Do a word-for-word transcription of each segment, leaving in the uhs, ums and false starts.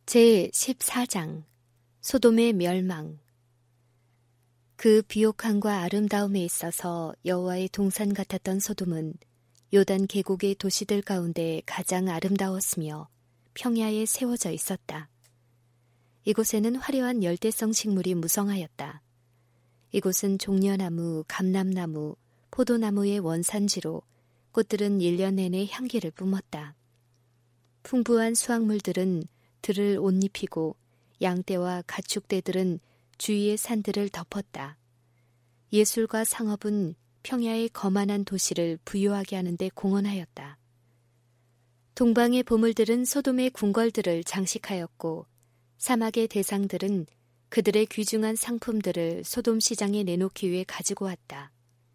제십사 장 소돔의 멸망. 그 비옥함과 아름다움에 있어서 여호와의 동산 같았던 소돔은 요단 계곡의 도시들 가운데 가장 아름다웠으며 평야에 세워져 있었다. 이곳에는 화려한 열대성 식물이 무성하였다. 이곳은 종려나무, 감람나무, 포도나무의 원산지로 꽃들은 일 년 내내 향기를 뿜었다. 풍부한 수확물들은 들을 옷 입히고 양떼와 가축대들은 주위의 산들을 덮었다. 예술과 상업은 평야의 거만한 도시를 부유하게 하는 데 공헌하였다. 동방의 보물들은 소돔의 궁궐들을 장식하였고 사막의 대상들은 그들의 귀중한 상품들을 소돔 시장에 내놓기 위해 가지고 왔다.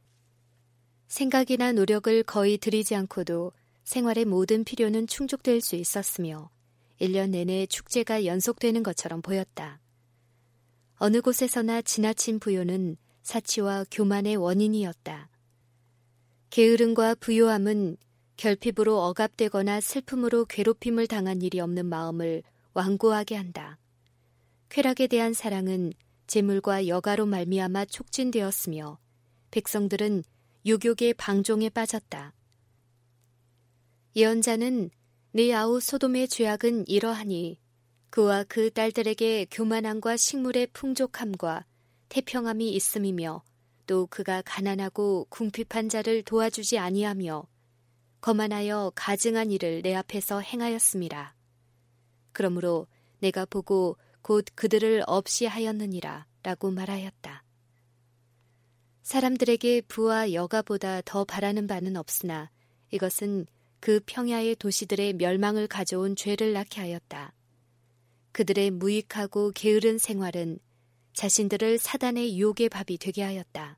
생각이나 노력을 거의 들이지 않고도 생활의 모든 필요는 충족될 수 있었으며 일 년 내내 축제가 연속되는 것처럼 보였다. 어느 곳에서나 지나친 부요는 사치와 교만의 원인이었다. 게으름과 부요함은 결핍으로 억압되거나 슬픔으로 괴롭힘을 당한 일이 없는 마음을 완고하게 한다. 쾌락에 대한 사랑은 재물과 여가로 말미암아 촉진되었으며 백성들은 유욕의 방종에 빠졌다. 예언자는 네 아우 소돔의 죄악은 이러하니 그와 그 딸들에게 교만함과 식물의 풍족함과 태평함이 있음이며 또 그가 가난하고 궁핍한 자를 도와주지 아니하며 거만하여 가증한 일을 내 앞에서 행하였음이라. 그러므로 내가 보고 곧 그들을 없이 하였느니라 라고 말하였다. 사람들에게 부와 여가보다 더 바라는 바는 없으나 이것은 그 평야의 도시들의 멸망을 가져온 죄를 낳게 하였다. 그들의 무익하고 게으른 생활은 자신들을 사단의 유혹의 밥이 되게 하였다.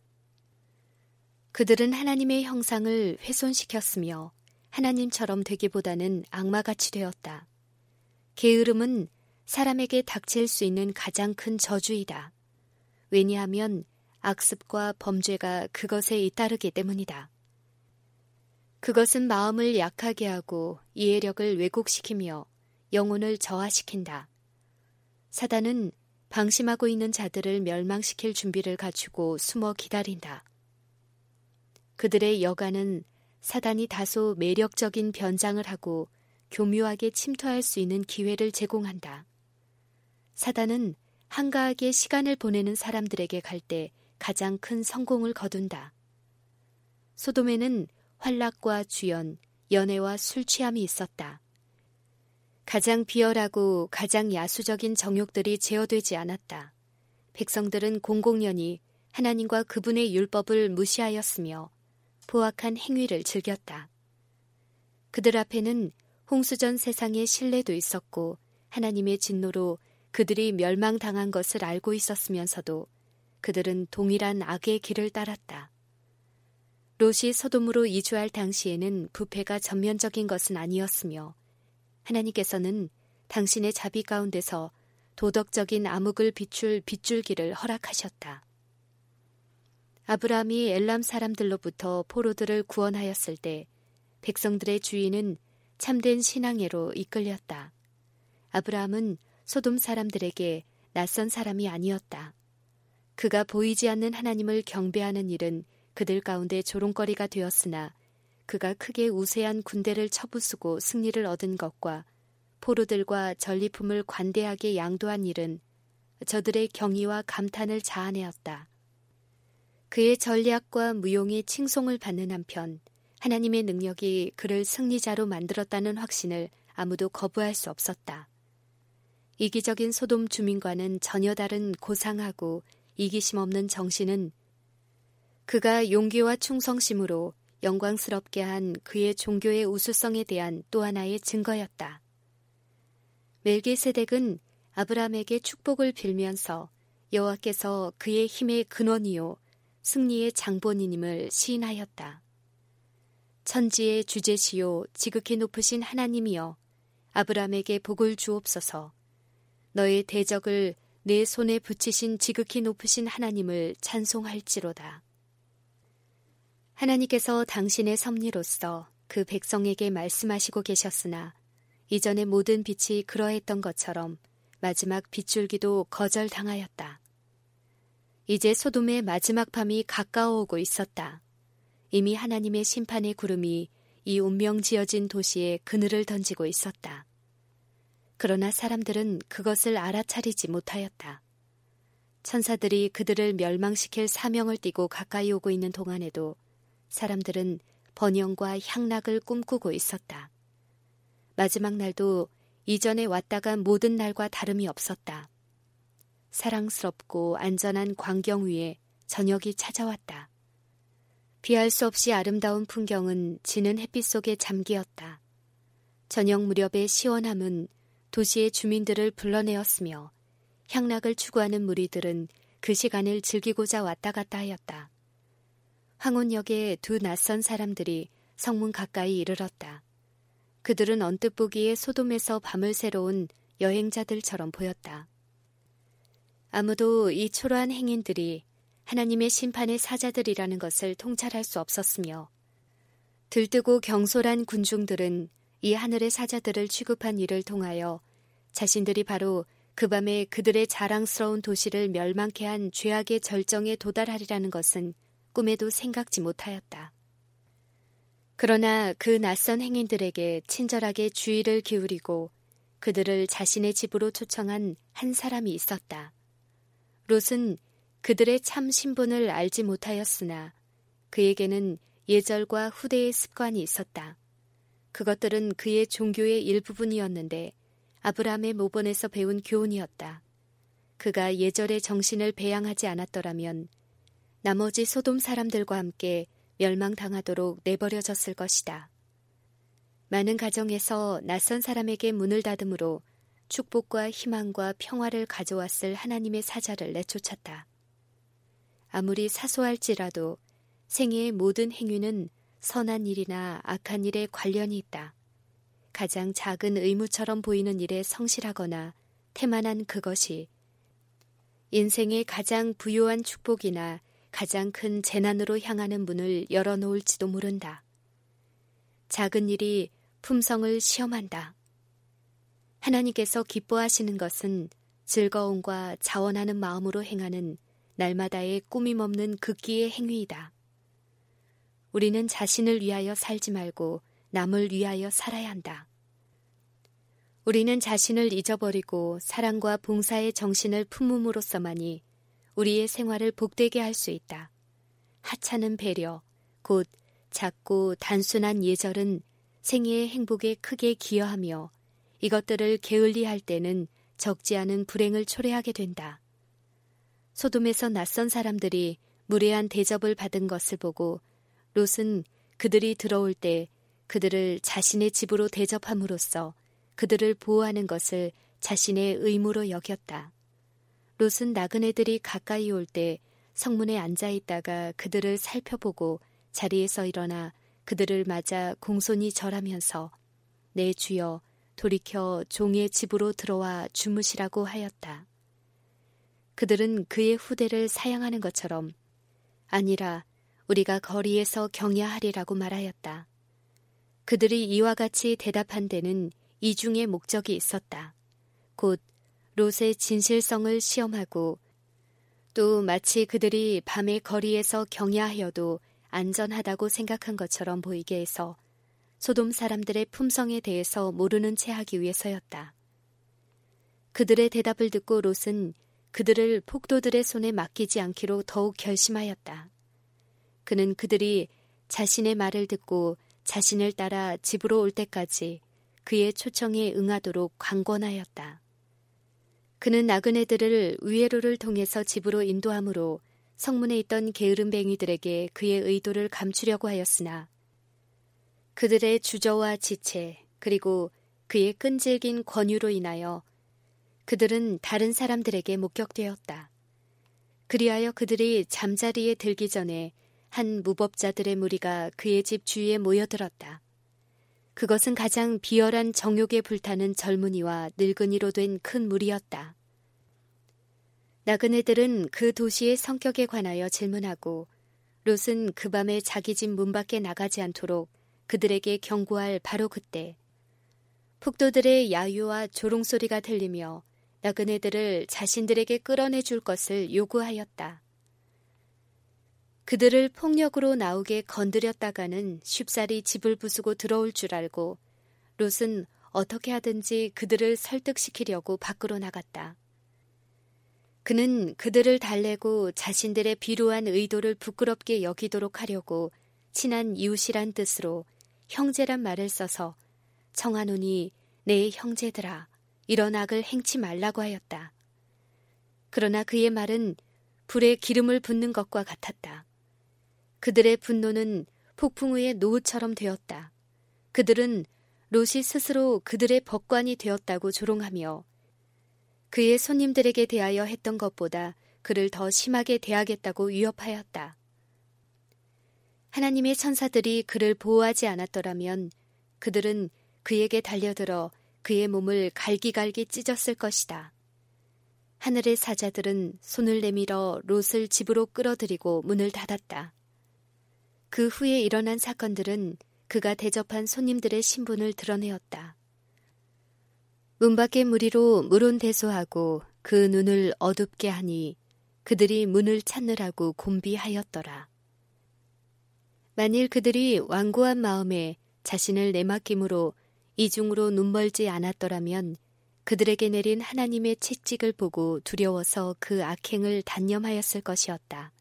그들은 하나님의 형상을 훼손시켰으며 하나님처럼 되기보다는 악마같이 되었다. 게으름은 사람에게 닥칠 수 있는 가장 큰 저주이다. 왜냐하면 악습과 범죄가 그것에 잇따르기 때문이다. 그것은 마음을 약하게 하고 이해력을 왜곡시키며 영혼을 저하시킨다. 사단은 방심하고 있는 자들을 멸망시킬 준비를 갖추고 숨어 기다린다. 그들의 여가는 사단이 다소 매력적인 변장을 하고 교묘하게 침투할 수 있는 기회를 제공한다. 사단은 한가하게 시간을 보내는 사람들에게 갈 때 가장 큰 성공을 거둔다. 소돔에는 환락과 주연, 연애와 술 취함이 있었다. 가장 비열하고 가장 야수적인 정욕들이 제어되지 않았다. 백성들은 공공연히 하나님과 그분의 율법을 무시하였으며 포악한 행위를 즐겼다. 그들 앞에는 홍수전 세상의 신뢰도 있었고 하나님의 진노로 그들이 멸망당한 것을 알고 있었으면서도 그들은 동일한 악의 길을 따랐다. 롯이 소돔으로 이주할 당시에는 부패가 전면적인 것은 아니었으며 하나님께서는 당신의 자비 가운데서 도덕적인 암흑을 비출 빗줄기를 허락하셨다. 아브라함이 엘람 사람들로부터 포로들을 구원하였을 때 백성들의 주인은 참된 신앙애로 이끌렸다. 아브라함은 소돔 사람들에게 낯선 사람이 아니었다. 그가 보이지 않는 하나님을 경배하는 일은 그들 가운데 조롱거리가 되었으나 그가 크게 우세한 군대를 쳐부수고 승리를 얻은 것과 포로들과 전리품을 관대하게 양도한 일은 저들의 경의와 감탄을 자아내었다. 그의 전략과 무용의 칭송을 받는 한편 하나님의 능력이 그를 승리자로 만들었다는 확신을 아무도 거부할 수 없었다. 이기적인 소돔 주민과는 전혀 다른 고상하고 이기심 없는 정신은 그가 용기와 충성심으로 영광스럽게 한 그의 종교의 우수성에 대한 또 하나의 증거였다. 멜기세덱은 아브라함에게 축복을 빌면서 여호와께서 그의 힘의 근원이요 승리의 장본인임을 시인하였다. 천지의 주제시요 지극히 높으신 하나님이여 아브라함에게 복을 주옵소서. 너의 대적을 내 손에 붙이신 지극히 높으신 하나님을 찬송할지로다. 하나님께서 당신의 섭리로서 그 백성에게 말씀하시고 계셨으나 이전의 모든 빛이 그러했던 것처럼 마지막 빗줄기도 거절당하였다. 이제 소돔의 마지막 밤이 가까워오고 있었다. 이미 하나님의 심판의 구름이 이 운명지어진 도시에 그늘을 던지고 있었다. 그러나 사람들은 그것을 알아차리지 못하였다. 천사들이 그들을 멸망시킬 사명을 띠고 가까이 오고 있는 동안에도 사람들은 번영과 향락을 꿈꾸고 있었다. 마지막 날도 이전에 왔다간 모든 날과 다름이 없었다. 사랑스럽고 안전한 광경 위에 저녁이 찾아왔다. 비할 수 없이 아름다운 풍경은 지는 햇빛 속에 잠기었다. 저녁 무렵의 시원함은 도시의 주민들을 불러내었으며 향락을 추구하는 무리들은 그 시간을 즐기고자 왔다 갔다 하였다. 황혼역에 두 낯선 사람들이 성문 가까이 이르렀다. 그들은 언뜻 보기에 소돔에서 밤을 새러 온 여행자들처럼 보였다. 아무도 이 초라한 행인들이 하나님의 심판의 사자들이라는 것을 통찰할 수 없었으며 들뜨고 경솔한 군중들은 이 하늘의 사자들을 취급한 일을 통하여 자신들이 바로 그 밤에 그들의 자랑스러운 도시를 멸망케 한 죄악의 절정에 도달하리라는 것은 꿈에도 생각지 못하였다. 그러나 그 낯선 행인들에게 친절하게 주의를 기울이고 그들을 자신의 집으로 초청한 한 사람이 있었다. 롯은 그들의 참 신분을 알지 못하였으나 그에게는 예절과 후대의 습관이 있었다. 그것들은 그의 종교의 일부분이었는데 아브라함의 모본에서 배운 교훈이었다. 그가 예절의 정신을 배양하지 않았더라면 나머지 소돔 사람들과 함께 멸망당하도록 내버려졌을 것이다. 많은 가정에서 낯선 사람에게 문을 닫음으로 축복과 희망과 평화를 가져왔을 하나님의 사자를 내쫓았다. 아무리 사소할지라도 생애의 모든 행위는 선한 일이나 악한 일에 관련이 있다. 가장 작은 의무처럼 보이는 일에 성실하거나 태만한 그것이 인생의 가장 부요한 축복이나 가장 큰 재난으로 향하는 문을 열어놓을지도 모른다. 작은 일이 품성을 시험한다. 하나님께서 기뻐하시는 것은 즐거움과 자원하는 마음으로 행하는 날마다의 꾸밈없는 극기의 행위이다. 우리는 자신을 위하여 살지 말고 남을 위하여 살아야 한다. 우리는 자신을 잊어버리고 사랑과 봉사의 정신을 품음으로써만이 우리의 생활을 복되게 할 수 있다. 하찮은 배려, 곧 작고 단순한 예절은 생애의 행복에 크게 기여하며 이것들을 게을리할 때는 적지 않은 불행을 초래하게 된다. 소돔에서 낯선 사람들이 무례한 대접을 받은 것을 보고 롯은 그들이 들어올 때 그들을 자신의 집으로 대접함으로써 그들을 보호하는 것을 자신의 의무로 여겼다. 롯은 나그네들이 가까이 올 때 성문에 앉아 있다가 그들을 살펴보고 자리에서 일어나 그들을 맞아 공손히 절하면서 내 주여 돌이켜 종의 집으로 들어와 주무시라고 하였다. 그들은 그의 후대를 사양하는 것처럼 아니라 우리가 거리에서 경야하리라고 말하였다. 그들이 이와 같이 대답한 데는 이중의 목적이 있었다. 곧 롯의 진실성을 시험하고 또 마치 그들이 밤에 거리에서 경야하여도 안전하다고 생각한 것처럼 보이게 해서 소돔 사람들의 품성에 대해서 모르는 채 하기 위해서였다. 그들의 대답을 듣고 롯은 그들을 폭도들의 손에 맡기지 않기로 더욱 결심하였다. 그는 그들이 자신의 말을 듣고 자신을 따라 집으로 올 때까지 그의 초청에 응하도록 강권하였다. 그는 나그네들을 위에로를 통해서 집으로 인도함으로 성문에 있던 게으름뱅이들에게 그의 의도를 감추려고 하였으나 그들의 주저와 지체 그리고 그의 끈질긴 권유로 인하여 그들은 다른 사람들에게 목격되었다. 그리하여 그들이 잠자리에 들기 전에 한 무법자들의 무리가 그의 집 주위에 모여들었다. 그것은 가장 비열한 정욕에 불타는 젊은이와 늙은이로 된 큰 무리였다. 나그네들은 그 도시의 성격에 관하여 질문하고 롯은 그 밤에 자기 집 문 밖에 나가지 않도록 그들에게 경고할 바로 그때 폭도들의 야유와 조롱소리가 들리며 나그네들을 자신들에게 끌어내 줄 것을 요구하였다. 그들을 폭력으로 나오게 건드렸다가는 쉽사리 집을 부수고 들어올 줄 알고 롯은 어떻게 하든지 그들을 설득시키려고 밖으로 나갔다. 그는 그들을 달래고 자신들의 비루한 의도를 부끄럽게 여기도록 하려고 친한 이웃이란 뜻으로 형제란 말을 써서 청하노니 내 형제들아 이런 악을 행치 말라고 하였다. 그러나 그의 말은 불에 기름을 붓는 것과 같았다. 그들의 분노는 폭풍 위의 노우처럼 되었다. 그들은 롯이 스스로 그들의 법관이 되었다고 조롱하며 그의 손님들에게 대하여 했던 것보다 그를 더 심하게 대하겠다고 위협하였다. 하나님의 천사들이 그를 보호하지 않았더라면 그들은 그에게 달려들어 그의 몸을 갈기갈기 찢었을 것이다. 하늘의 사자들은 손을 내밀어 롯을 집으로 끌어들이고 문을 닫았다. 그 후에 일어난 사건들은 그가 대접한 손님들의 신분을 드러내었다. 문 밖의 무리로 물온대소하고 그 눈을 어둡게 하니 그들이 문을 찾느라고 곤비하였더라. 만일 그들이 완고한 마음에 자신을 내맡김으로 이중으로 눈멀지 않았더라면 그들에게 내린 하나님의 채찍을 보고 두려워서 그 악행을 단념하였을 것이었다.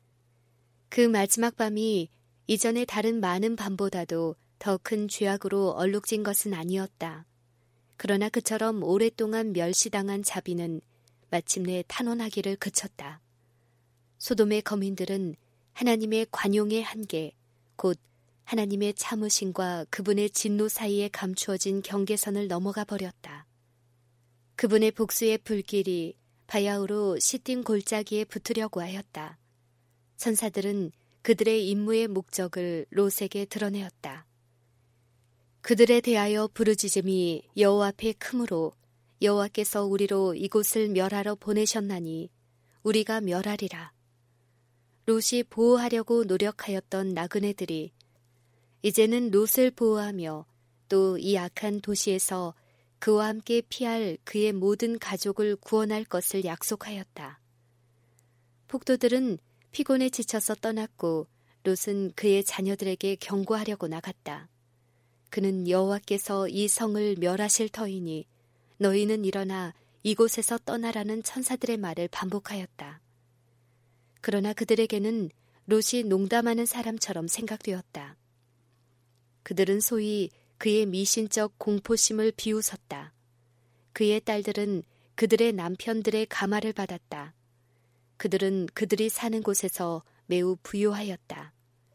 그 마지막 밤이 이전의 다른 많은 밤보다도 더 큰 죄악으로 얼룩진 것은 아니었다. 그러나 그처럼 오랫동안 멸시당한 자비는 마침내 탄원하기를 그쳤다. 소돔의 거민들은 하나님의 관용의 한계, 곧 하나님의 참으심과 그분의 진노 사이에 감추어진 경계선을 넘어가 버렸다. 그분의 복수의 불길이 바야흐로 시딤 골짜기에 붙으려고 하였다. 천사들은 그들의 임무의 목적을 롯에게 드러내었다. 그들에 대하여 부르짖음이 여호와 앞에 크므로 여호와께서 우리로 이곳을 멸하러 보내셨나니 우리가 멸하리라. 롯이 보호하려고 노력하였던 나그네들이 이제는 롯을 보호하며 또 이 악한 도시에서 그와 함께 피할 그의 모든 가족을 구원할 것을 약속하였다. 폭도들은 피곤에 지쳐서 떠났고 롯은 그의 자녀들에게 경고하려고 나갔다. 그는 여호와께서 이 성을 멸하실 터이니 너희는 일어나 이곳에서 떠나라는 천사들의 말을 반복하였다. 그러나 그들에게는 롯이 농담하는 사람처럼 생각되었다. 그들은 소위 그의 미신적 공포심을 비웃었다. 그의 딸들은 그들의 남편들의 가마를 받았다. 그들은 그들이 사는 곳에서 매우 부유하였다.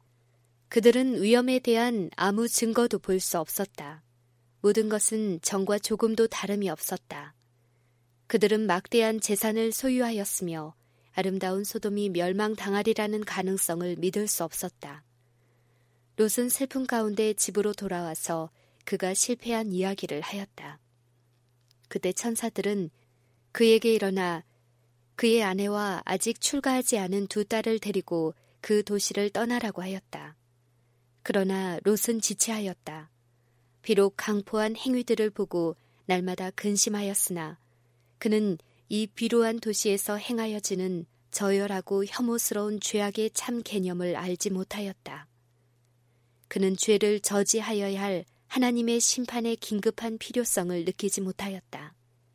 그들은 위험에 대한 아무 증거도 볼 수 없었다. 모든 것은 전과 조금도 다름이 없었다. 그들은 막대한 재산을 소유하였으며 아름다운 소돔이 멸망당하리라는 가능성을 믿을 수 없었다. 롯은 슬픔 가운데 집으로 돌아와서 그가 실패한 이야기를 하였다. 그때 천사들은 그에게 일어나 그의 아내와 아직 출가하지 않은 두 딸을 데리고 그 도시를 떠나라고 하였다. 그러나 롯은 지체하였다. 비록 강포한 행위들을 보고 날마다 근심하였으나 그는 이 비루한 도시에서 행하여지는 저열하고 혐오스러운 죄악의 참 개념을 알지 못하였다. 그는 죄를 저지하여야 할 하나님의 심판의 긴급한 필요성을 느끼지 못하였다.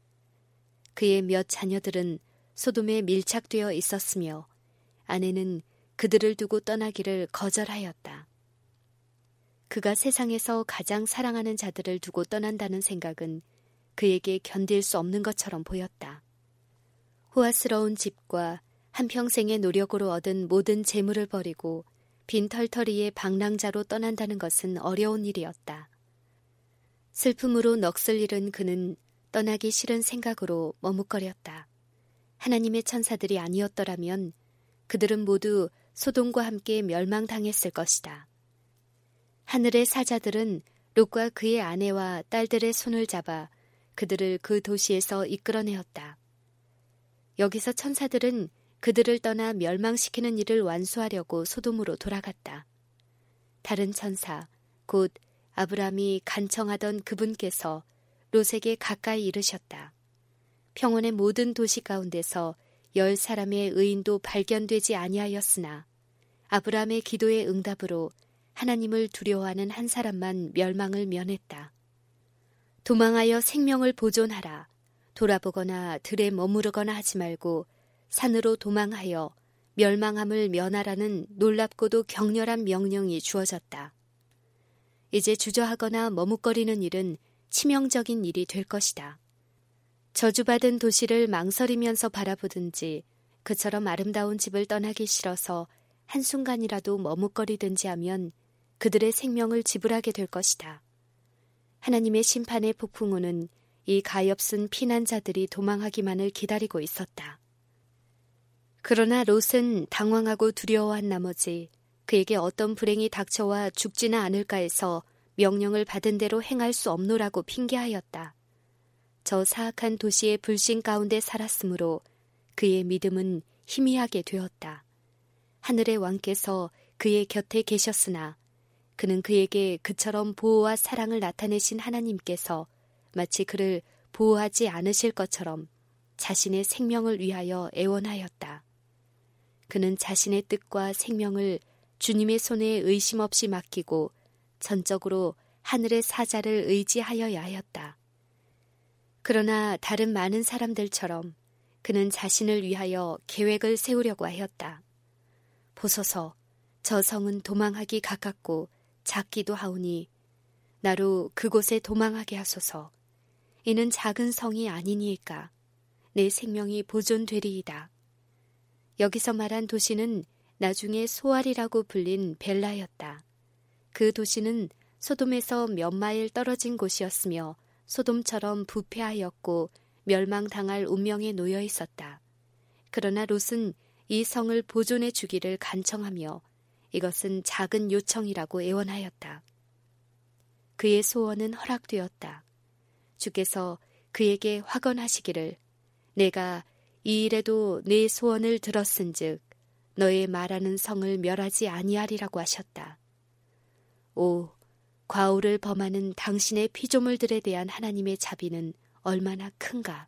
그의 몇 자녀들은 소돔에 밀착되어 있었으며 아내는 그들을 두고 떠나기를 거절하였다. 그가 세상에서 가장 사랑하는 자들을 두고 떠난다는 생각은 그에게 견딜 수 없는 것처럼 보였다. 호화스러운 집과 한평생의 노력으로 얻은 모든 재물을 버리고 빈 털터리의 방랑자로 떠난다는 것은 어려운 일이었다. 슬픔으로 넋을 잃은 그는 떠나기 싫은 생각으로 머뭇거렸다. 하나님의 천사들이 아니었더라면 그들은 모두 소돔과 함께 멸망당했을 것이다. 하늘의 사자들은 롯과 그의 아내와 딸들의 손을 잡아 그들을 그 도시에서 이끌어내었다. 여기서 천사들은 그들을 떠나 멸망시키는 일을 완수하려고 소돔으로 돌아갔다. 다른 천사, 곧 아브라함이 간청하던 그분께서 롯에게 가까이 이르셨다. 평원의 모든 도시 가운데서 열 사람의 의인도 발견되지 아니하였으나 아브라함의 기도의 응답으로 하나님을 두려워하는 한 사람만 멸망을 면했다. 도망하여 생명을 보존하라. 돌아보거나 들에 머무르거나 하지 말고 산으로 도망하여 멸망함을 면하라는 놀랍고도 격렬한 명령이 주어졌다. 이제 주저하거나 머뭇거리는 일은 치명적인 일이 될 것이다. 저주받은 도시를 망설이면서 바라보든지 그처럼 아름다운 집을 떠나기 싫어서 한순간이라도 머뭇거리든지 하면 그들의 생명을 지불하게 될 것이다. 하나님의 심판의 폭풍우는 이 가엾은 피난자들이 도망하기만을 기다리고 있었다. 그러나 롯은 당황하고 두려워한 나머지 그에게 어떤 불행이 닥쳐와 죽지는 않을까 해서 명령을 받은 대로 행할 수 없노라고 핑계하였다. 저 사악한 도시의 불신 가운데 살았으므로 그의 믿음은 희미하게 되었다. 하늘의 왕께서 그의 곁에 계셨으나 그는 그에게 그처럼 보호와 사랑을 나타내신 하나님께서 마치 그를 보호하지 않으실 것처럼 자신의 생명을 위하여 애원하였다. 그는 자신의 뜻과 생명을 주님의 손에 의심 없이 맡기고 전적으로 하늘의 사자를 의지하여야 하였다. 그러나 다른 많은 사람들처럼 그는 자신을 위하여 계획을 세우려고 하였다. 보소서, 저 성은 도망하기 가깝고 작기도 하오니 나로 그곳에 도망하게 하소서. 이는 작은 성이 아니니이까 내 생명이 보존되리이다. 여기서 말한 도시는 나중에 소알이라고 불린 벨라였다. 그 도시는 소돔에서 몇 마일 떨어진 곳이었으며 소돔처럼 부패하였고 멸망당할 운명에 놓여 있었다. 그러나 롯은 이 성을 보존해 주기를 간청하며 이것은 작은 요청이라고 애원하였다. 그의 소원은 허락되었다. 주께서 그에게 확언하시기를 내가 이 일에도 네 소원을 들었은즉 너의 말하는 성을 멸하지 아니하리라고 하셨다. 오, 과오를 범하는 당신의 피조물들에 대한 하나님의 자비는 얼마나 큰가.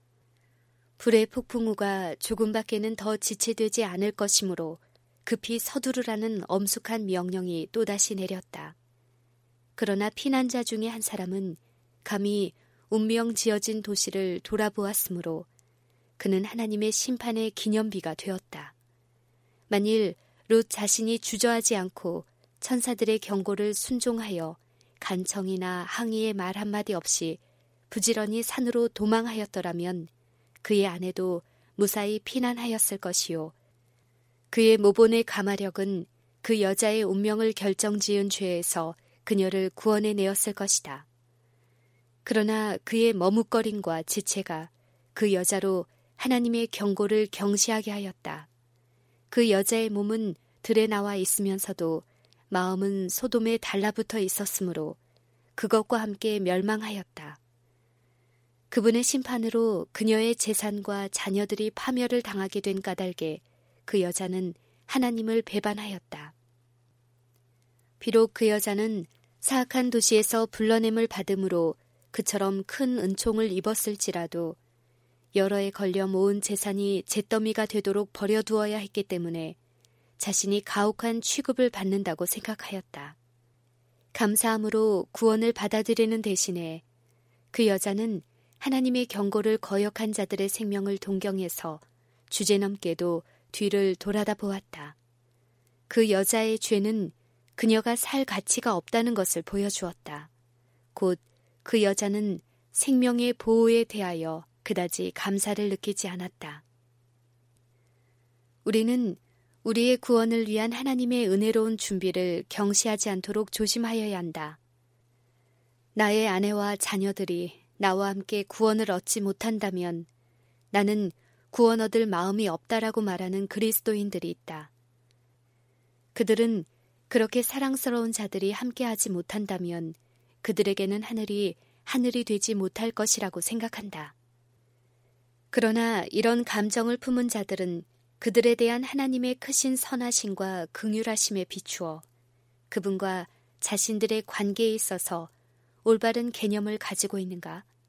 불의 폭풍우가 조금밖에는 더 지체되지 않을 것이므로 급히 서두르라는 엄숙한 명령이 또다시 내렸다. 그러나 피난자 중에 한 사람은 감히 운명 지어진 도시를 돌아보았으므로 그는 하나님의 심판의 기념비가 되었다. 만일 롯 자신이 주저하지 않고 천사들의 경고를 순종하여 간청이나 항의의 말 한마디 없이 부지런히 산으로 도망하였더라면 그의 아내도 무사히 피난하였을 것이요. 그의 모본의 가마력은 그 여자의 운명을 결정지은 죄에서 그녀를 구원해 내었을 것이다. 그러나 그의 머뭇거림과 지체가 그 여자로 하나님의 경고를 경시하게 하였다. 그 여자의 몸은 들에 나와 있으면서도 마음은 소돔에 달라붙어 있었으므로 그것과 함께 멸망하였다. 그분의 심판으로 그녀의 재산과 자녀들이 파멸을 당하게 된 까닭에 그 여자는 하나님을 배반하였다. 비록 그 여자는 사악한 도시에서 불러냄을 받음으로 그처럼 큰 은총을 입었을지라도 여러 해 걸려 모은 재산이 잿더미가 되도록 버려두어야 했기 때문에 자신이 가혹한 취급을 받는다고 생각하였다. 감사함으로 구원을 받아들이는 대신에 그 여자는 하나님의 경고를 거역한 자들의 생명을 동경해서 주제넘게도 뒤를 돌아다 보았다. 그 여자의 죄는 그녀가 살 가치가 없다는 것을 보여주었다. 곧 그 여자는 생명의 보호에 대하여 그다지 감사를 느끼지 않았다. 우리는 우리의 구원을 위한 하나님의 은혜로운 준비를 경시하지 않도록 조심하여야 한다. 나의 아내와 자녀들이 나와 함께 구원을 얻지 못한다면 나는 구원 얻을 마음이 없다라고 말하는 그리스도인들이 있다. 그들은 그렇게 사랑스러운 자들이 함께하지 못한다면 그들에게는 하늘이 하늘이 되지 못할 것이라고 생각한다. 그러나 이런 감정을 품은 자들은 그들에 대한 하나님의 크신 선하심과 긍휼하심에 비추어 그분과 자신들의 관계에 있어서 올바른 개념을 가지고 있는가?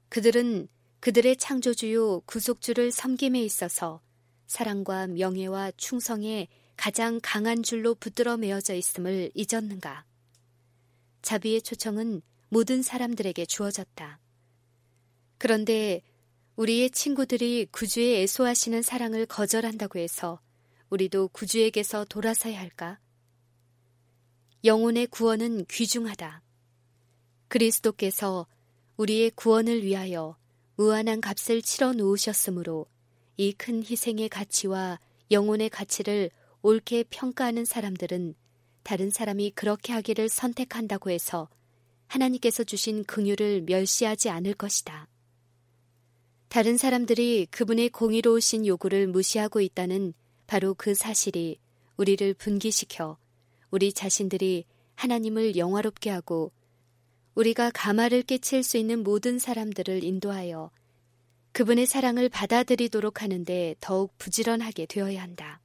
그들은 그들의 창조주요 구속주를 섬김에 있어서 사랑과 명예와 충성에 가장 강한 줄로 붙들어 매어져 있음을 잊었는가? 자비의 초청은 모든 사람들에게 주어졌다. 그런데 우리의 친구들이 구주의 애소하시는 사랑을 거절한다고 해서 우리도 구주에게서 돌아서야 할까? 영혼의 구원은 귀중하다. 그리스도께서 우리의 구원을 위하여 무한한 값을 치러 놓으셨으므로 이 큰 희생의 가치와 영혼의 가치를 옳게 평가하는 사람들은 다른 사람이 그렇게 하기를 선택한다고 해서 하나님께서 주신 긍휼을 멸시하지 않을 것이다. 다른 사람들이 그분의 공의로우신 요구를 무시하고 있다는 바로 그 사실이 우리를 분기시켜 우리 자신들이 하나님을 영화롭게 하고 우리가 감화를 끼칠 수 있는 모든 사람들을 인도하여 그분의 사랑을 받아들이도록 하는데 더욱 부지런하게 되어야 한다.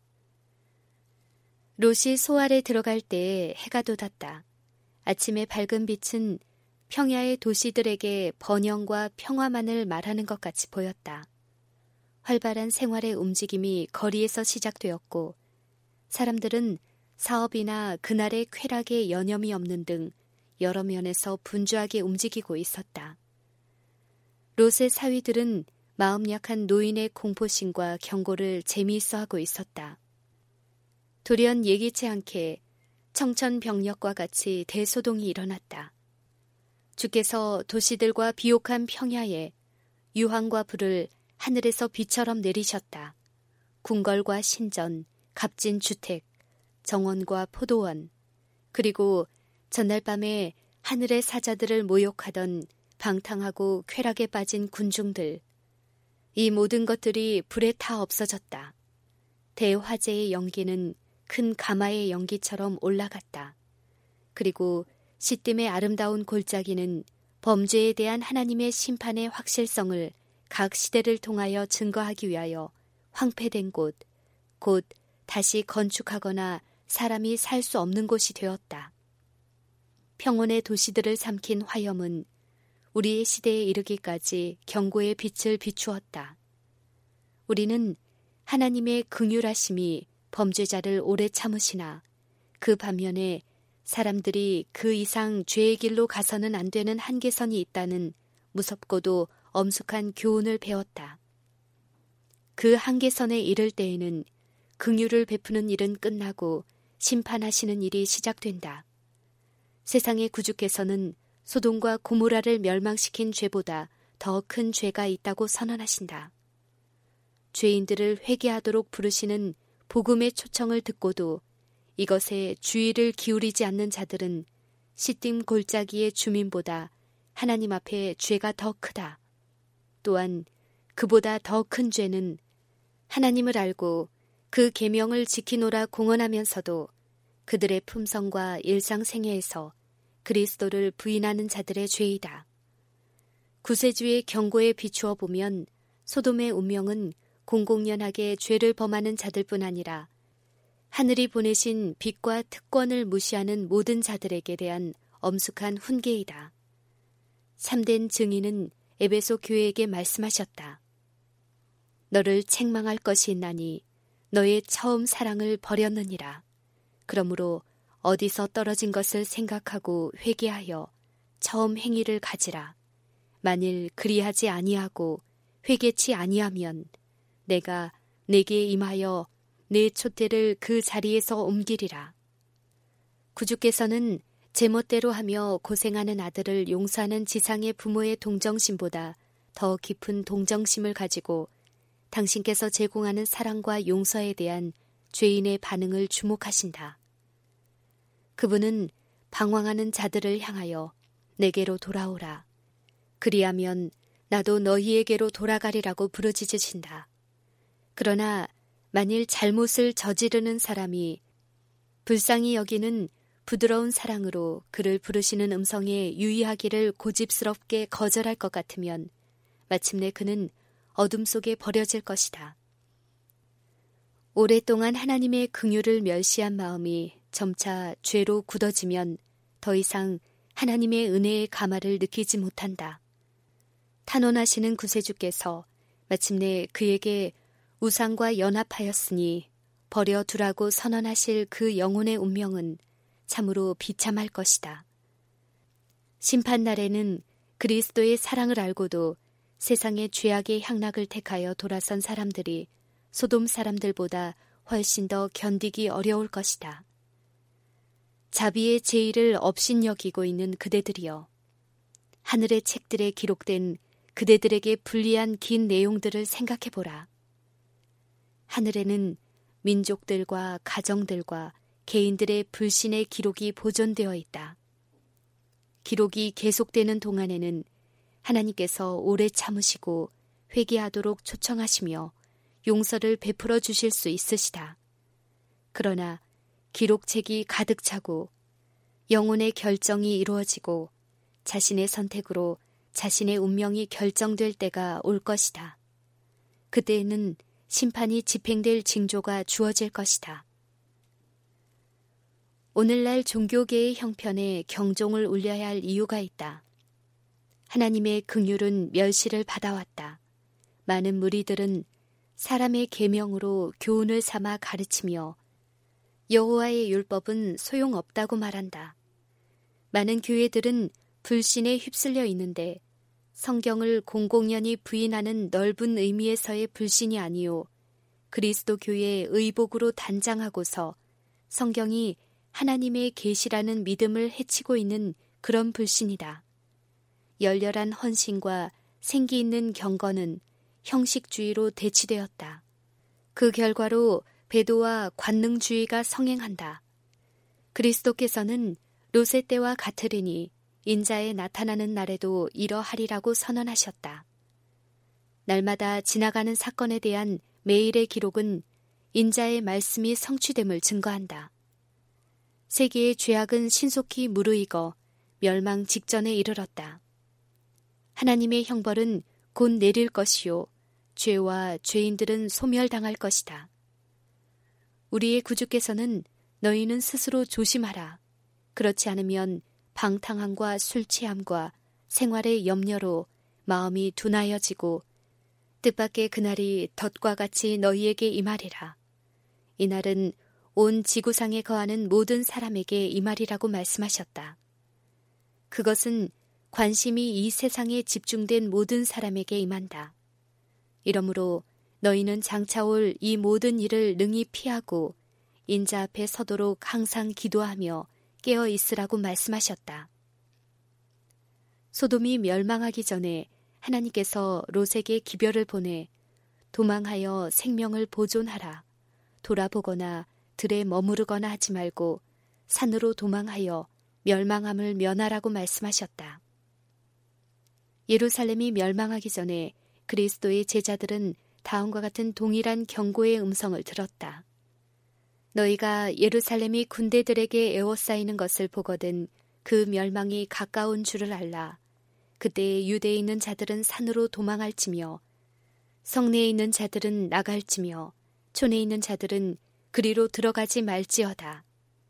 롯이 소알에 들어갈 때에 해가 돋았다. 아침의 밝은 빛은 평야의 도시들에게 번영과 평화만을 말하는 것 같이 보였다. 활발한 생활의 움직임이 거리에서 시작되었고 사람들은 사업이나 그날의 쾌락에 여념이 없는 등 여러 면에서 분주하게 움직이고 있었다. 롯의 사위들은 마음 약한 노인의 공포심과 경고를 재미있어 하고 있었다. 돌연 예기치 않게 청천벽력과 같이 대소동이 일어났다. 주께서 도시들과 비옥한 평야에 유황과 불을 하늘에서 비처럼 내리셨다. 궁궐과 신전, 값진 주택, 정원과 포도원, 그리고 전날 밤에 하늘의 사자들을 모욕하던 방탕하고 쾌락에 빠진 군중들, 이 모든 것들이 불에 타 없어졌다. 대화재의 연기는 큰 가마의 연기처럼 올라갔다. 그리고 시딤의 아름다운 골짜기는 범죄에 대한 하나님의 심판의 확실성을 각 시대를 통하여 증거하기 위하여 황폐된 곳, 곧 다시 건축하거나 사람이 살 수 없는 곳이 되었다. 평온의 도시들을 삼킨 화염은 우리의 시대에 이르기까지 경고의 빛을 비추었다. 우리는 하나님의 긍휼하심이 범죄자를 오래 참으시나 그 반면에 사람들이 그 이상 죄의 길로 가서는 안 되는 한계선이 있다는 무섭고도 엄숙한 교훈을 배웠다. 그 한계선에 이를 때에는 긍휼을 베푸는 일은 끝나고 심판하시는 일이 시작된다. 세상의 구주께서는 소돔과 고모라를 멸망시킨 죄보다 더 큰 죄가 있다고 선언하신다. 죄인들을 회개하도록 부르시는 복음의 초청을 듣고도 이것에 주의를 기울이지 않는 자들은 시딤 골짜기의 주민보다 하나님 앞에 죄가 더 크다. 또한 그보다 더 큰 죄는 하나님을 알고 그 계명을 지키노라 공언하면서도 그들의 품성과 일상생애에서 그리스도를 부인하는 자들의 죄이다. 구세주의 경고에 비추어 보면 소돔의 운명은 공공연하게 죄를 범하는 자들뿐 아니라 하늘이 보내신 빛과 특권을 무시하는 모든 자들에게 대한 엄숙한 훈계이다. 참된 증인은 에베소 교회에게 말씀하셨다. 너를 책망할 것이 있나니 너의 처음 사랑을 버렸느니라. 그러므로 어디서 떨어진 것을 생각하고 회개하여 처음 행위를 가지라. 만일 그리하지 아니하고 회개치 아니하면 내가 내게 임하여 내 촛대를 그 자리에서 옮기리라. 구주께서는 제멋대로 하며 고생하는 아들을 용서하는 지상의 부모의 동정심보다 더 깊은 동정심을 가지고 당신께서 제공하는 사랑과 용서에 대한 죄인의 반응을 주목하신다. 그분은 방황하는 자들을 향하여 내게로 돌아오라. 그리하면 나도 너희에게로 돌아가리라고 부르짖으신다. 그러나 만일 잘못을 저지르는 사람이 불쌍히 여기는 부드러운 사랑으로 그를 부르시는 음성에 유의하기를 고집스럽게 거절할 것 같으면 마침내 그는 어둠 속에 버려질 것이다. 오랫동안 하나님의 긍휼을 멸시한 마음이 점차 죄로 굳어지면 더 이상 하나님의 은혜의 가마를 느끼지 못한다. 탄원하시는 구세주께서 마침내 그에게 우상과 연합하였으니 버려두라고 선언하실 그 영혼의 운명은 참으로 비참할 것이다. 심판날에는 그리스도의 사랑을 알고도 세상의 죄악의 향락을 택하여 돌아선 사람들이 소돔 사람들보다 훨씬 더 견디기 어려울 것이다. 자비의 제의를 업신여기고 있는 그대들이여, 하늘의 책들에 기록된 그대들에게 불리한 긴 내용들을 생각해보라. 하늘에는 민족들과 가정들과 개인들의 불신의 기록이 보존되어 있다. 기록이 계속되는 동안에는 하나님께서 오래 참으시고 회개하도록 초청하시며 용서를 베풀어 주실 수 있으시다. 그러나 기록책이 가득 차고 영혼의 결정이 이루어지고 자신의 선택으로 자신의 운명이 결정될 때가 올 것이다. 그때에는 심판이 집행될 징조가 주어질 것이다. 오늘날 종교계의 형편에 경종을 울려야 할 이유가 있다. 하나님의 긍휼은 멸시를 받아왔다. 많은 무리들은 사람의 계명으로 교훈을 삼아 가르치며 여호와의 율법은 소용없다고 말한다. 많은 교회들은 불신에 휩쓸려 있는데 성경을 공공연히 부인하는 넓은 의미에서의 불신이 아니요 그리스도 교회의 의복으로 단장하고서 성경이 하나님의 계시라는 믿음을 해치고 있는 그런 불신이다. 열렬한 헌신과 생기 있는 경건은 형식주의로 대치되었다. 그 결과로 배도와 관능주의가 성행한다. 그리스도께서는 롯의 때와 같으리니 인자에 나타나는 날에도 이러하리라고 선언하셨다. 날마다 지나가는 사건에 대한 매일의 기록은 인자의 말씀이 성취됨을 증거한다. 세계의 죄악은 신속히 무르익어 멸망 직전에 이르렀다. 하나님의 형벌은 곧 내릴 것이요 죄와 죄인들은 소멸당할 것이다. 우리의 구주께서는 너희는 스스로 조심하라. 그렇지 않으면 방탕함과 술 취함과 생활의 염려로 마음이 둔하여지고 뜻밖의 그날이 덫과 같이 너희에게 임하리라. 이날은 온 지구상에 거하는 모든 사람에게 임하리라고 말씀하셨다. 그것은 관심이 이 세상에 집중된 모든 사람에게 임한다. 이러므로 너희는 장차올 이 모든 일을 능히 피하고 인자 앞에 서도록 항상 기도하며 깨어 있으라고 말씀하셨다. 소돔이 멸망하기 전에 하나님께서 롯에게 기별을 보내 도망하여 생명을 보존하라. 돌아보거나 들에 머무르거나 하지 말고 산으로 도망하여 멸망함을 면하라고 말씀하셨다. 예루살렘이 멸망하기 전에 그리스도의 제자들은 다음과 같은 동일한 경고의 음성을 들었다. 너희가 예루살렘이 군대들에게 에워싸이는 것을 보거든 그 멸망이 가까운 줄을 알라. 그때 유대에 있는 자들은 산으로 도망할지며 성내에 있는 자들은 나갈지며 촌에 있는 자들은 그리로 들어가지 말지어다.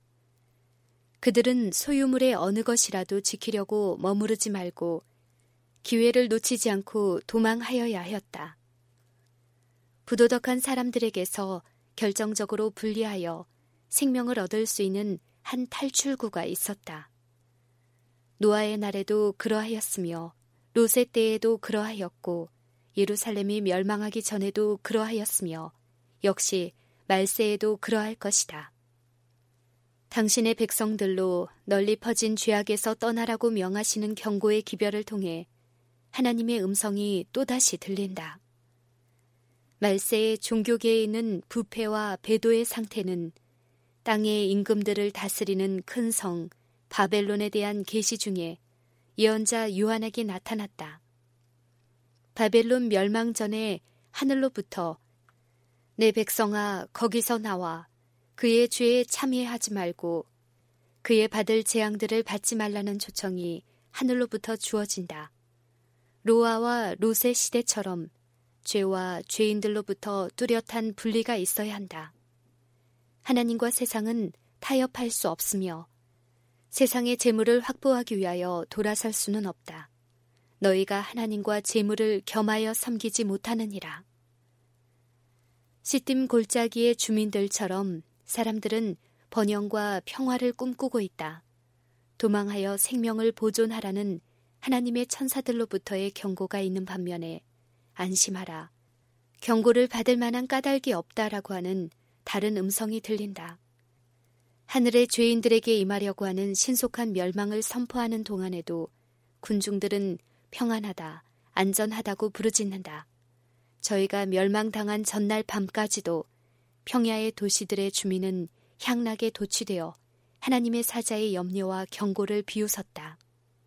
그들은 소유물의 어느 것이라도 지키려고 머무르지 말고 기회를 놓치지 않고 도망하여야 하였다. 부도덕한 사람들에게서 결정적으로 분리하여 생명을 얻을 수 있는 한 탈출구가 있었다. 노아의 날에도 그러하였으며 롯의 때에도 그러하였고 예루살렘이 멸망하기 전에도 그러하였으며 역시 말세에도 그러할 것이다. 당신의 백성들로 널리 퍼진 죄악에서 떠나라고 명하시는 경고의 기별을 통해 하나님의 음성이 또다시 들린다. 말세의 종교계에 있는 부패와 배도의 상태는 땅의 임금들을 다스리는 큰 성 바벨론에 대한 계시 중에 예언자 요한에게 나타났다. 바벨론 멸망 전에 하늘로부터 내 백성아 거기서 나와 그의 죄에 참여하지 말고 그의 받을 재앙들을 받지 말라는 초청이 하늘로부터 주어진다. 노아와 롯의 시대처럼 죄와 죄인들로부터 뚜렷한 분리가 있어야 한다. 하나님과 세상은 타협할 수 없으며 세상의 재물을 확보하기 위하여 돌아설 수는 없다. 너희가 하나님과 재물을 겸하여 섬기지 못하느니라. 시딤 골짜기의 주민들처럼 사람들은 번영과 평화를 꿈꾸고 있다. 도망하여 생명을 보존하라는 하나님의 천사들로부터의 경고가 있는 반면에 안심하라. 경고를 받을 만한 까닭이 없다라고 하는 다른 음성이 들린다. 하늘의 죄인들에게 임하려고 하는 신속한 멸망을 선포하는 동안에도 군중들은 평안하다, 안전하다고 부르짖는다. 저희가 멸망당한 전날 밤까지도 평야의 도시들의 주민은 향락에 도취되어 하나님의 사자의 염려와 경고를 비웃었다.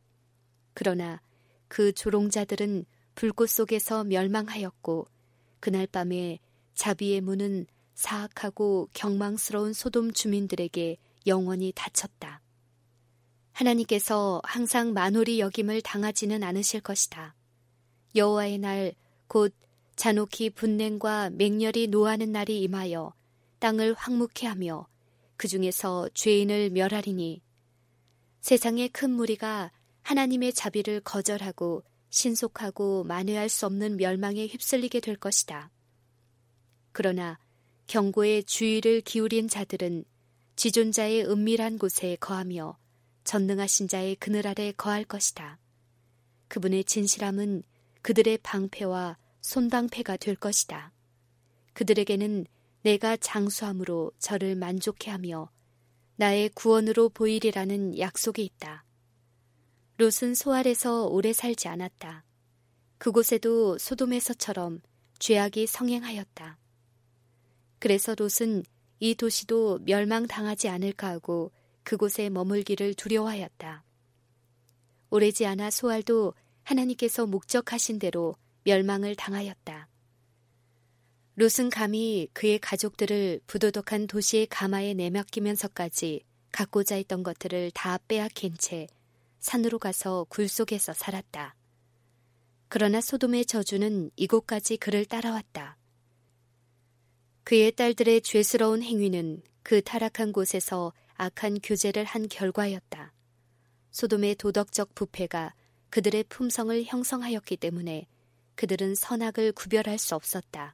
그러나 그 조롱자들은 불꽃 속에서 멸망하였고 그날 밤에 자비의 문은 사악하고 경망스러운 소돔 주민들에게 영원히 닫혔다. 하나님께서 항상 만홀히 여김을 당하지는 않으실 것이다. 여호와의 날 곧 잔혹히 분냉과 맹렬히 노하는 날이 임하여 땅을 황무케 하며 그 중에서 죄인을 멸하리니 세상의 큰 무리가 하나님의 자비를 거절하고 신속하고 만회할 수 없는 멸망에 휩쓸리게 될 것이다. 그러나 경고에 주의를 기울인 자들은 지존자의 은밀한 곳에 거하며 전능하신 자의 그늘 아래 거할 것이다. 그분의 진실함은 그들의 방패와 손방패가 될 것이다. 그들에게는 내가 장수함으로 저를 만족해 하며 나의 구원으로 보이리라는 약속이 있다. 롯은 소알에서 오래 살지 않았다. 그곳에도 소돔에서처럼 죄악이 성행하였다. 그래서 롯은 이 도시도 멸망당하지 않을까 하고 그곳에 머물기를 두려워하였다. 오래지 않아 소알도 하나님께서 목적하신 대로 멸망을 당하였다. 롯은 감히 그의 가족들을 부도덕한 도시의 가마에 내맡기면서까지 갖고자 했던 것들을 다 빼앗긴 채 산으로 가서 굴 속에서 살았다. 그러나 소돔의 저주는 이곳까지 그를 따라왔다. 그의 딸들의 죄스러운 행위는 그 타락한 곳에서 악한 교제를 한 결과였다. 소돔의 도덕적 부패가 그들의 품성을 형성하였기 때문에 그들은 선악을 구별할 수 없었다.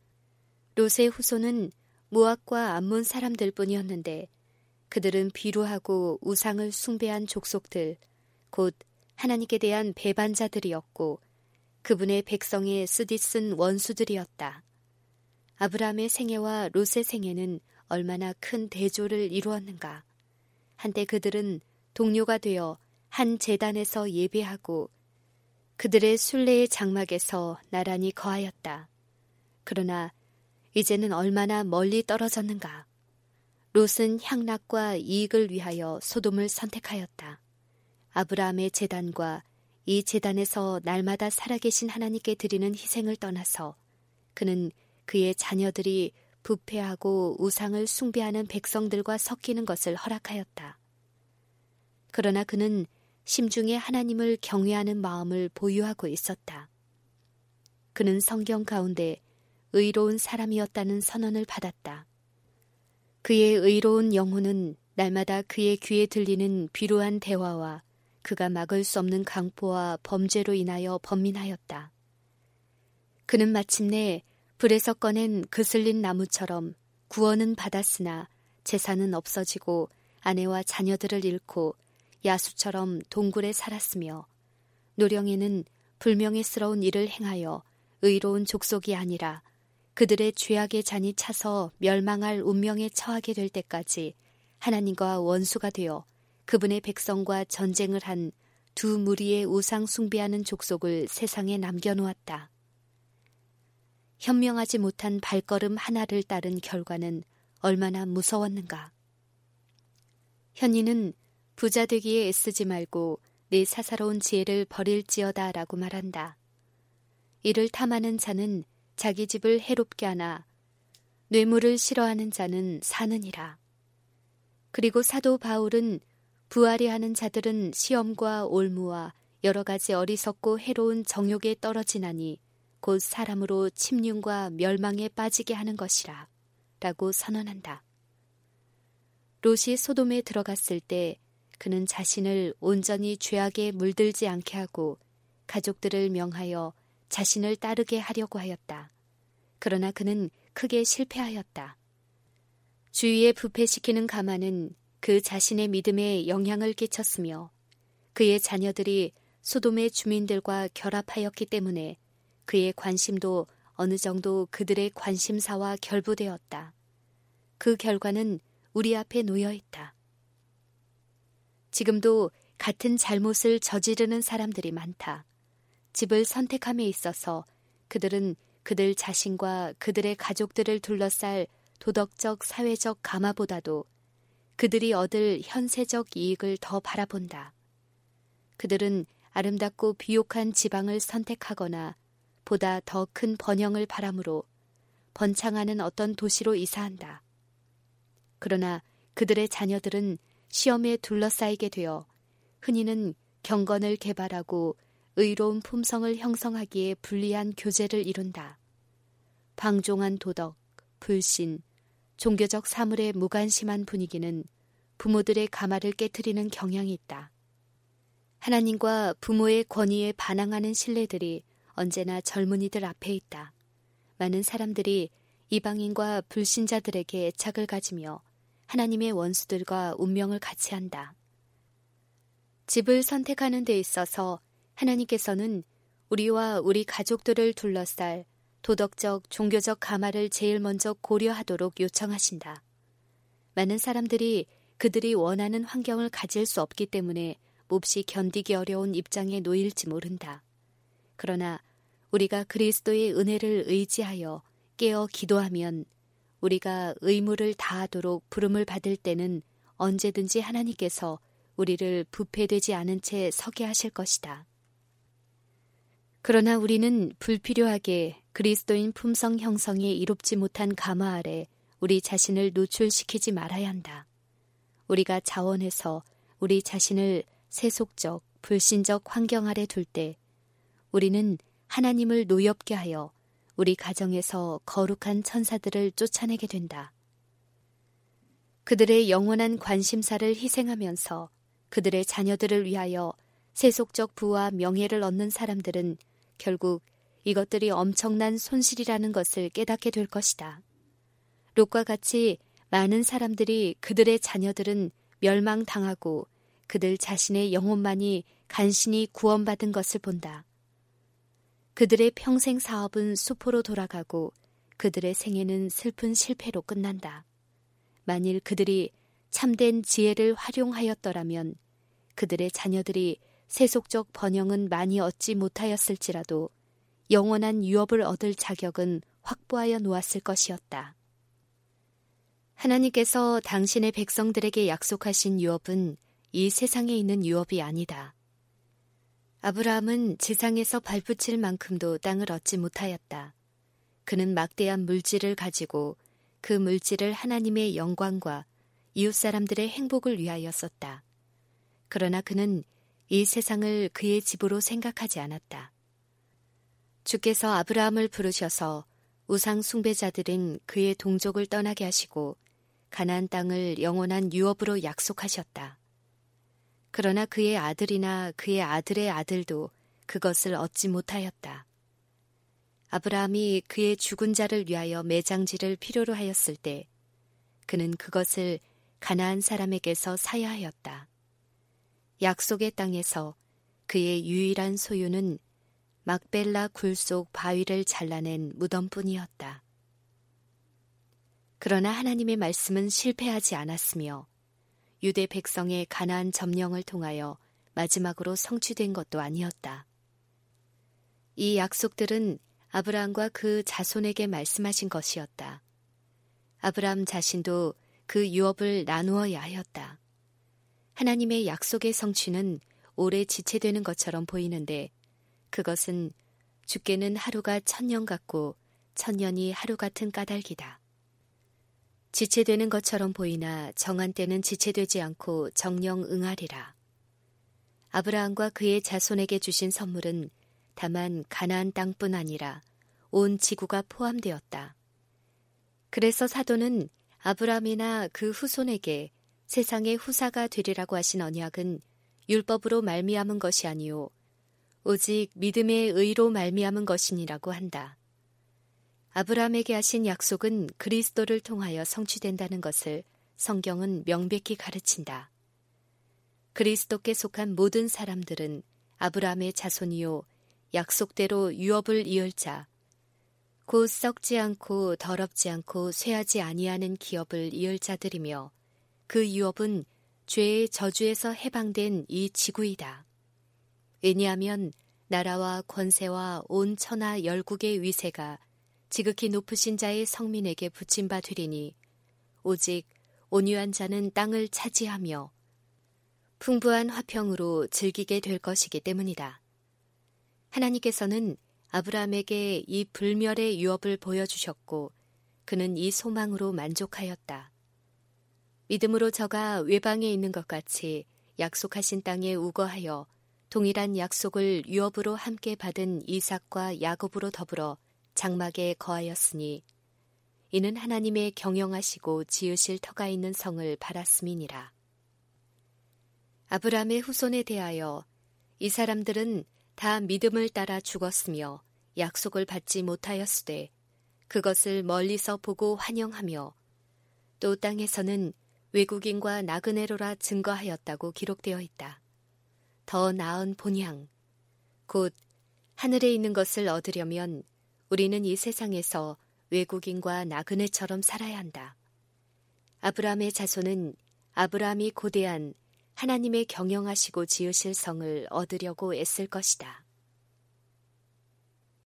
롯의 후손은 모압과 암몬 사람들 뿐이었는데 그들은 비루하고 우상을 숭배한 족속들, 곧 하나님께 대한 배반자들이었고 그분의 백성의 쓰디쓴 원수들이었다. 아브라함의 생애와 롯의 생애는 얼마나 큰 대조를 이루었는가. 한때 그들은 동료가 되어 한 제단에서 예배하고 그들의 순례의 장막에서 나란히 거하였다. 그러나 이제는 얼마나 멀리 떨어졌는가. 롯은 향락과 이익을 위하여 소돔을 선택하였다. 아브라함의 제단과 이 제단에서 날마다 살아계신 하나님께 드리는 희생을 떠나서 그는 그의 자녀들이 부패하고 우상을 숭배하는 백성들과 섞이는 것을 허락하였다. 그러나 그는 심중에 하나님을 경외하는 마음을 보유하고 있었다. 그는 성경 가운데 의로운 사람이었다는 선언을 받았다. 그의 의로운 영혼은 날마다 그의 귀에 들리는 비루한 대화와 그가 막을 수 없는 강포와 범죄로 인하여 번민하였다. 그는 마침내 불에서 꺼낸 그슬린 나무처럼 구원은 받았으나 재산은 없어지고 아내와 자녀들을 잃고 야수처럼 동굴에 살았으며 노령에는 불명예스러운 일을 행하여 의로운 족속이 아니라 그들의 죄악의 잔이 차서 멸망할 운명에 처하게 될 때까지 하나님과 원수가 되어 그분의 백성과 전쟁을 한 두 무리의 우상 숭배하는 족속을 세상에 남겨놓았다. 현명하지 못한 발걸음 하나를 따른 결과는 얼마나 무서웠는가. 현이는 부자 되기에 애쓰지 말고 내 사사로운 지혜를 버릴지어다 라고 말한다. 이를 탐하는 자는 자기 집을 해롭게 하나 뇌물을 싫어하는 자는 사느니라. 그리고 사도 바울은 부하리 하는 자들은 시험과 올무와 여러 가지 어리석고 해로운 정욕에 떨어지나니 곧 사람으로 침륜과 멸망에 빠지게 하는 것이라 라고 선언한다. 롯이 소돔에 들어갔을 때 그는 자신을 온전히 죄악에 물들지 않게 하고 가족들을 명하여 자신을 따르게 하려고 하였다. 그러나 그는 크게 실패하였다. 주위에 부패시키는 가만은 그 자신의 믿음에 영향을 끼쳤으며 그의 자녀들이 소돔의 주민들과 결합하였기 때문에 그의 관심도 어느 정도 그들의 관심사와 결부되었다. 그 결과는 우리 앞에 놓여 있다. 지금도 같은 잘못을 저지르는 사람들이 많다. 집을 선택함에 있어서 그들은 그들 자신과 그들의 가족들을 둘러쌀 도덕적 사회적 가마보다도 그들이 얻을 현세적 이익을 더 바라본다. 그들은 아름답고 비옥한 지방을 선택하거나 보다 더 큰 번영을 바라므로 번창하는 어떤 도시로 이사한다. 그러나 그들의 자녀들은 시험에 둘러싸이게 되어 흔히는 경건을 개발하고 의로운 품성을 형성하기에 불리한 교제를 이룬다. 방종한 도덕, 불신, 종교적 사물에 무관심한 분위기는 부모들의 가마를 깨트리는 경향이 있다. 하나님과 부모의 권위에 반항하는 신뢰들이 언제나 젊은이들 앞에 있다. 많은 사람들이 이방인과 불신자들에게 애착을 가지며 하나님의 원수들과 운명을 같이 한다. 집을 선택하는 데 있어서 하나님께서는 우리와 우리 가족들을 둘러쌀 도덕적, 종교적 가마를 제일 먼저 고려하도록 요청하신다. 많은 사람들이 그들이 원하는 환경을 가질 수 없기 때문에 몹시 견디기 어려운 입장에 놓일지 모른다. 그러나 우리가 그리스도의 은혜를 의지하여 깨어 기도하면 우리가 의무를 다하도록 부름을 받을 때는 언제든지 하나님께서 우리를 부패되지 않은 채 서게 하실 것이다. 그러나 우리는 불필요하게 그리스도인 품성 형성에 이롭지 못한 가마 아래 우리 자신을 노출시키지 말아야 한다. 우리가 자원해서 우리 자신을 세속적, 불신적 환경 아래 둘 때 우리는 하나님을 노엽게 하여 우리 가정에서 거룩한 천사들을 쫓아내게 된다. 그들의 영원한 관심사를 희생하면서 그들의 자녀들을 위하여 세속적 부와 명예를 얻는 사람들은 결국 이것들이 엄청난 손실이라는 것을 깨닫게 될 것이다. 롯과 같이 많은 사람들이 그들의 자녀들은 멸망당하고 그들 자신의 영혼만이 간신히 구원받은 것을 본다. 그들의 평생 사업은 수포로 돌아가고 그들의 생애는 슬픈 실패로 끝난다. 만일 그들이 참된 지혜를 활용하였더라면 그들의 자녀들이 세속적 번영은 많이 얻지 못하였을지라도 영원한 유업을 얻을 자격은 확보하여 놓았을 것이었다. 하나님께서 당신의 백성들에게 약속하신 유업은 이 세상에 있는 유업이 아니다. 아브라함은 지상에서 발붙일 만큼도 땅을 얻지 못하였다. 그는 막대한 물질을 가지고 그 물질을 하나님의 영광과 이웃 사람들의 행복을 위하여 썼다. 그러나 그는 이 세상을 그의 집으로 생각하지 않았다. 주께서 아브라함을 부르셔서 우상 숭배자들인 그의 동족을 떠나게 하시고 가나안 땅을 영원한 유업으로 약속하셨다. 그러나 그의 아들이나 그의 아들의 아들도 그것을 얻지 못하였다. 아브라함이 그의 죽은 자를 위하여 매장지를 필요로 하였을 때 그는 그것을 가나안 사람에게서 사야 하였다. 약속의 땅에서 그의 유일한 소유는 막벨라 굴 속 바위를 잘라낸 무덤뿐이었다. 그러나 하나님의 말씀은 실패하지 않았으며 유대 백성의 가나안 점령을 통하여 마지막으로 성취된 것도 아니었다. 이 약속들은 아브라함과 그 자손에게 말씀하신 것이었다. 아브라함 자신도 그 유업을 나누어야 하였다. 하나님의 약속의 성취는 오래 지체되는 것처럼 보이는데 그것은 주께는 하루가 천년 같고 천년이 하루 같은 까닭이다. 지체되는 것처럼 보이나 정한 때는 지체되지 않고 정령 응하리라. 아브라함과 그의 자손에게 주신 선물은 다만 가나안 땅뿐 아니라 온 지구가 포함되었다. 그래서 사도는 아브라함이나 그 후손에게 세상의 후사가 되리라고 하신 언약은 율법으로 말미암은 것이 아니요 오직 믿음의 의로 말미암은 것이니라고 한다. 아브라함에게 하신 약속은 그리스도를 통하여 성취된다는 것을 성경은 명백히 가르친다. 그리스도께 속한 모든 사람들은 아브라함의 자손이요 약속대로 유업을 이을 자, 곧 썩지 않고 더럽지 않고 쇠하지 아니하는 기업을 이을 자들이며 그 유업은 죄의 저주에서 해방된 이 지구이다. 왜냐하면 나라와 권세와 온 천하 열국의 위세가 지극히 높으신 자의 성민에게 붙임 바 되리니 오직 온유한 자는 땅을 차지하며 풍부한 화평으로 즐기게 될 것이기 때문이다. 하나님께서는 아브라함에게 이 불멸의 유업을 보여주셨고 그는 이 소망으로 만족하였다. 믿음으로 저가 외방에 있는 것 같이 약속하신 땅에 우거하여 동일한 약속을 유업으로 함께 받은 이삭과 야곱으로 더불어 장막에 거하였으니 이는 하나님의 경영하시고 지으실 터가 있는 성을 바랐음이니라. 아브라함의 후손에 대하여 이 사람들은 다 믿음을 따라 죽었으며 약속을 받지 못하였으되 그것을 멀리서 보고 환영하며 또 땅에서는 외국인과 나그네로라 증거하였다고 기록되어 있다. 더 나은 본향, 곧 하늘에 있는 것을 얻으려면 우리는 이 세상에서 외국인과 나그네처럼 살아야 한다. 아브라함의 자손은 아브라함이 고대한 하나님의 경영하시고 지으실 성을 얻으려고 애쓸 것이다.